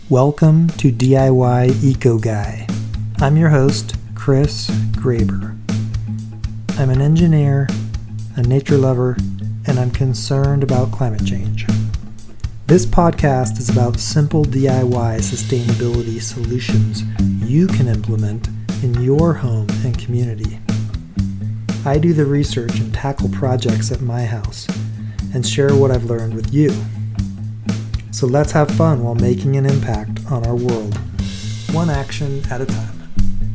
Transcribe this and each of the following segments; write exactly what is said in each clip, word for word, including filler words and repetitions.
Welcome to D I Y Eco Guy. I'm your host, Chris Graber. I'm an engineer, a nature lover, and I'm concerned about climate change. This podcast is about simple D I Y sustainability solutions you can implement in your home and community. I do the research and tackle projects at my house and share what I've learned with you. So let's have fun while making an impact on our world, one action at a time.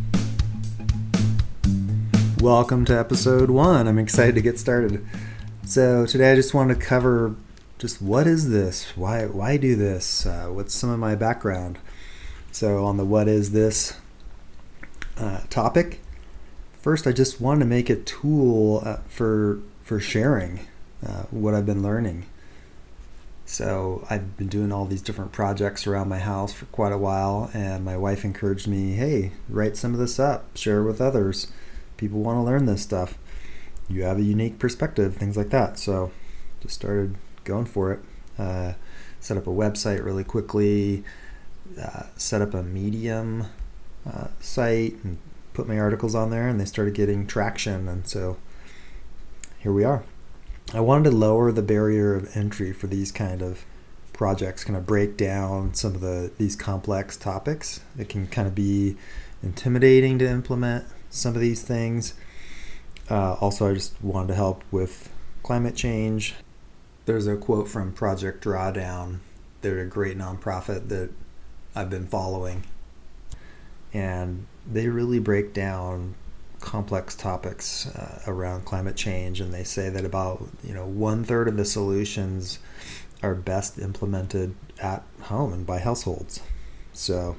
Welcome to episode one. I'm excited to get started. So today I just wanted to cover just what is this? Why why do this? Uh, what's some of my background? So on the what is this uh, topic, first I just wanted to make a tool uh, for for sharing uh, what I've been learning. So I've been doing all these different projects around my house for quite a while, and my wife encouraged me, hey, write some of this up, share it with others. People want to learn this stuff. You have a unique perspective, things like that. So just started going for it. Uh, set up a website really quickly, uh, set up a Medium uh, site, and put my articles on there, and they started getting traction, and so here we are. I wanted to lower the barrier of entry for these kind of projects, kind of break down some of the these complex topics. It can kind of be intimidating to implement some of these things. Uh, also, I just wanted to help with climate change. There's a quote from Project Drawdown. They're a great nonprofit that I've been following, and they really break down complex topics uh, around climate change, and they say that about you know one third of the solutions are best implemented at home and by households. So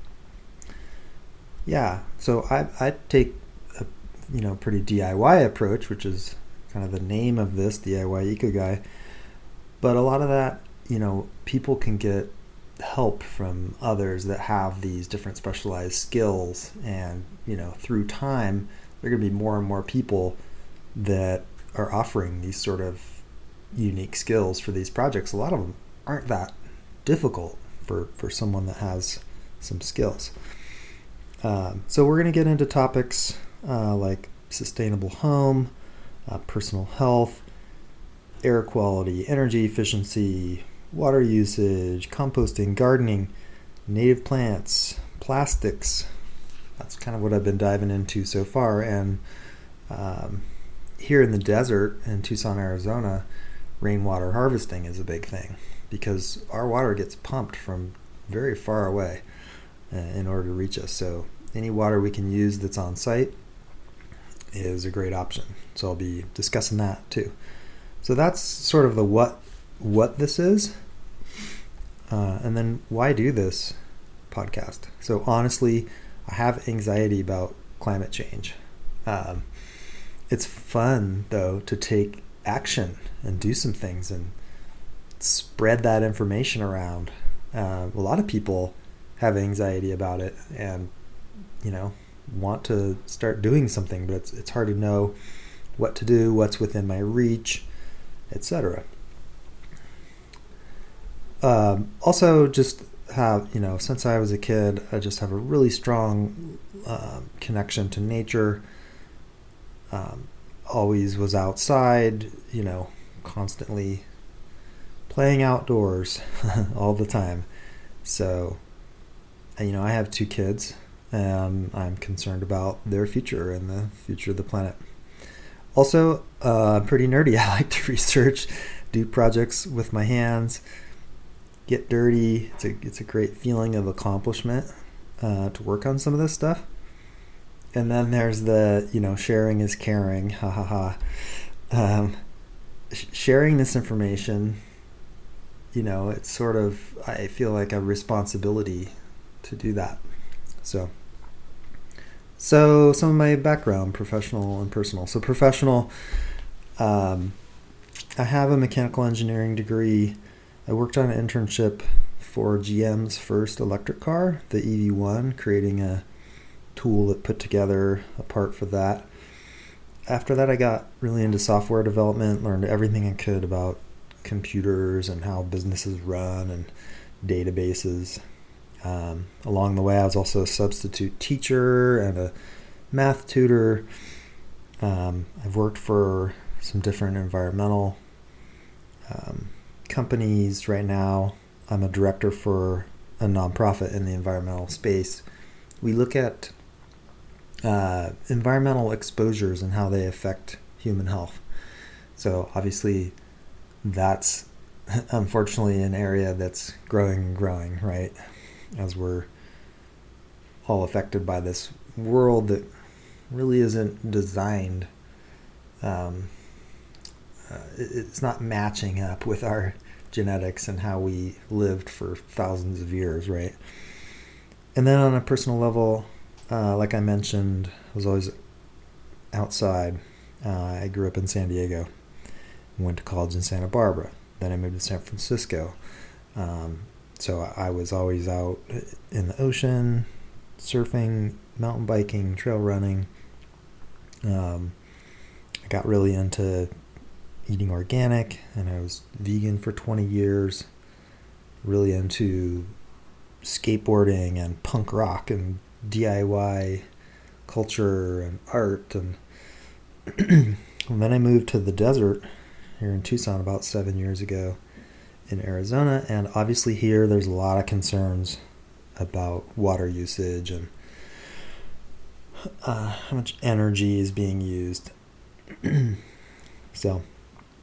yeah, so I I take a you know pretty D I Y approach, which is kind of the name of this, D I Y Eco Guy. But a lot of that, you know, people can get help from others that have these different specialized skills, and you know through time there are going to be more and more people that are offering these sort of unique skills for these projects. A lot of them aren't that difficult for for someone that has some skills. Um, so we're going to get into topics uh, like sustainable home, uh, personal health, air quality, energy efficiency, water usage, composting, gardening, native plants, plastics. That's kind of what I've been diving into so far. And um, here in the desert in Tucson, Arizona, rainwater harvesting is a big thing because our water gets pumped from very far away uh, in order to reach us. So any water we can use that's on site is a great option. So I'll be discussing that too. So that's sort of the what what this is, uh, and then why do this podcast. So honestly, I have anxiety about climate change. Um, it's fun though to take action and do some things and spread that information around. Uh, a lot of people have anxiety about it and you know want to start doing something, but it's it's hard to know what to do, what's within my reach, et cetera. Um, also, just have, you know, since I was a kid, I just have a really strong uh, connection to nature. Um, always was outside, you know, constantly playing outdoors all the time. So, you know, I have two kids, and I'm concerned about their future and the future of the planet. Also, uh, I'm pretty nerdy. I like to research, do projects with my hands, get dirty. It's a it's a great feeling of accomplishment uh, to work on some of this stuff. And then there's the, you know, sharing is caring. Ha ha ha. Um, sh- sharing this information, you know, it's sort of, I feel like a responsibility to do that. So. So some of my background, professional and personal. So professional, um, I have a mechanical engineering degree. I worked on an internship for G M's first electric car, the E V one, creating a tool that put together a part for that. After that, I got really into software development, learned everything I could about computers and how businesses run and databases. Um, along the way, I was also a substitute teacher and a math tutor. Um, I've worked for some different environmental um, companies. Right now, I'm a director for a nonprofit in the environmental space. We look at uh, environmental exposures and how they affect human health. So obviously, that's unfortunately an area that's growing and growing, right? As we're all affected by this world that really isn't designed. Um, uh, it's not matching up with our genetics and how we lived for thousands of years, right? And then on a personal level, uh, like I mentioned, I was always outside. Uh, I grew up in San Diego, went to college in Santa Barbara. Then I moved to San Francisco. Um, so I was always out in the ocean, surfing, mountain biking, trail running. Um, I got really into eating organic, and I was vegan for twenty years. Really into skateboarding and punk rock and D I Y culture and art. And, and then I moved to the desert here in Tucson about seven years ago in Arizona, and obviously here there's a lot of concerns about water usage and uh, how much energy is being used. So,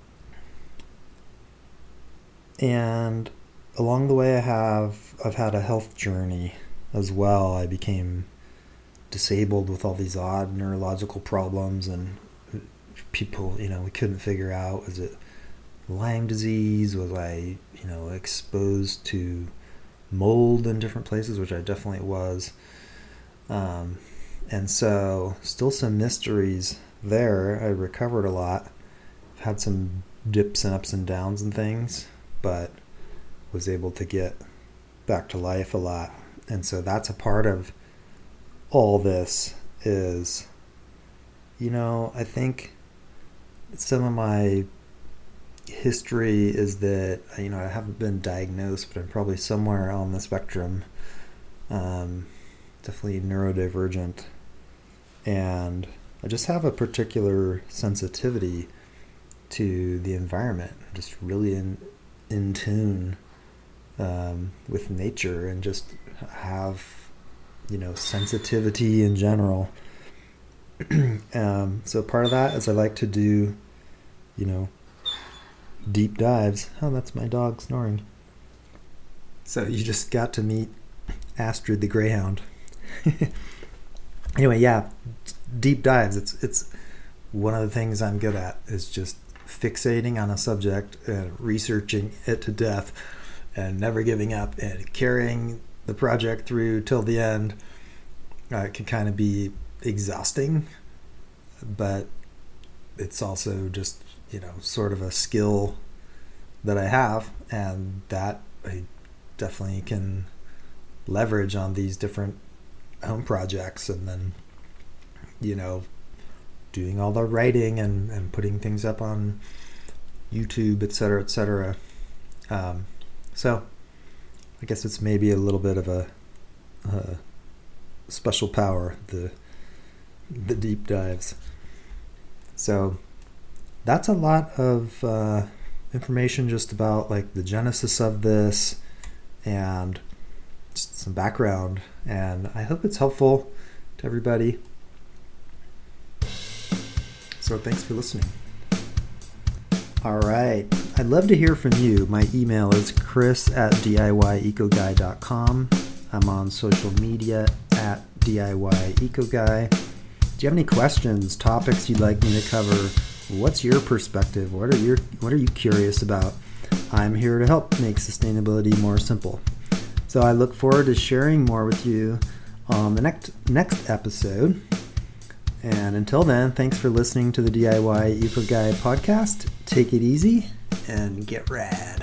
and along the way I have I've had a health journey as well. I became disabled with all these odd neurological problems, and people, you know, we couldn't figure out, was it Lyme disease? Was I, you know, exposed to mold in different places, which I definitely was. Um, and so still some mysteries there. I recovered a lot. I've had some dips and ups and downs and things, but was able to get back to life a lot. And so that's a part of all this is, you know, I think some of my history is that, you know, I haven't been diagnosed, but I'm probably somewhere on the spectrum. Um, definitely neurodivergent. And I just have a particular sensitivity to the environment. I'm just really in, in tune um, with nature, and just have, you know, sensitivity in general. um, so part of that is I like to do, you know, deep dives. Oh, that's my dog snoring. So you just got to meet Astrid the Greyhound. Anyway, yeah, deep dives. It's it's one of the things I'm good at, is just fixating on a subject and researching it to death and never giving up and carrying the project through till the end. Uh, it can kind of be exhausting, but it's also just, you know, sort of a skill that I have, and that I definitely can leverage on these different home projects. And then, you know, doing all the writing and, and putting things up on YouTube, et cetera, et cetera. Um, so I guess it's maybe a little bit of a, a special power, the the deep dives. So that's a lot of uh, information just about like the genesis of this and just some background, and I hope it's helpful to everybody. So thanks for listening. All right. I'd love to hear from you. My email is chris at d i y eco guy dot com. I'm on social media at D I Y Eco Guy. Do you have any questions, topics you'd like me to cover? What's your perspective? What are your what are you curious about? I'm here to help make sustainability more simple. So I look forward to sharing more with you on the next next episode. And until then, thanks for listening to the D I Y Eco Guy podcast. Take it easy and get rad.